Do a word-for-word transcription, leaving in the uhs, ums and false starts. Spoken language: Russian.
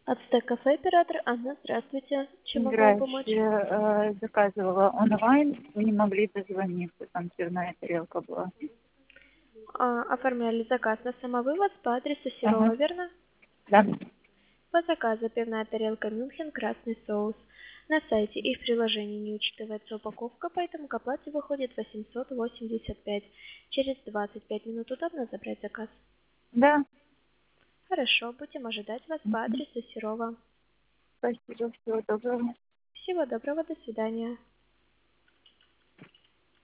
Ацтек-кафе, оператор Анна, здравствуйте. Чем могу вам помочь? Здрасте. Э, Заказывала онлайн, вы не могли дозвониться, там пивная тарелка была. А, оформляли заказ на самовывоз по адресу Ага, Серова, верно? да. По заказу пивная тарелка Мюнхен, красный соус. На сайте и в приложении не учитывается упаковка, поэтому к оплате выходит восемьсот восемьдесят пять. Через двадцать пять минут удобно забрать заказ? Да. Хорошо, будем ожидать вас по Мгм. адресу Серова. Спасибо, всего доброго. Всего доброго, до свидания.